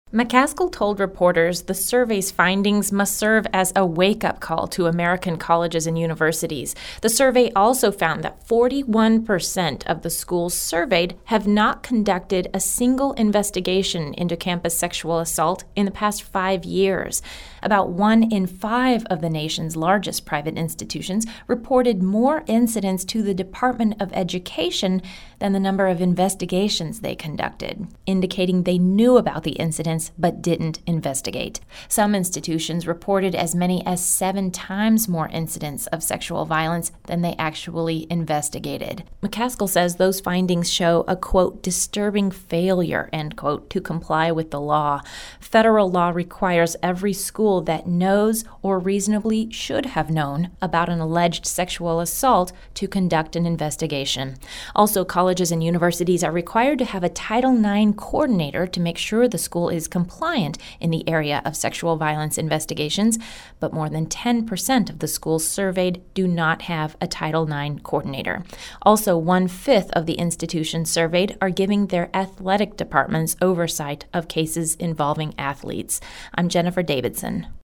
McCaskill told reporters the survey's findings must serve as a wake-up call to American colleges and universities. The survey also found that 41% of the schools surveyed have not conducted a single investigation into campus sexual assault in the past 5 years. About 1 in 5 of the nation's largest private institutions reported more incidents to the Department of Education than the number of investigations they conducted, indicating they knew about the incidents but didn't investigate. Some institutions reported as many as 7 times more incidents of sexual violence than they actually investigated. McCaskill says those findings show a, quote, disturbing failure, end quote, to comply with the law. Federal law requires every school that knows or reasonably should have known about an alleged sexual assault to conduct an investigation. Also, colleges and universities are required to have a Title IX coordinator to make sure the school is compliant in the area of sexual violence investigations, but more than 10% of the schools surveyed do not have a Title IX coordinator. Also, 1/5 of the institutions surveyed are giving their athletic departments oversight of cases involving athletes. I'm Jennifer Davidson.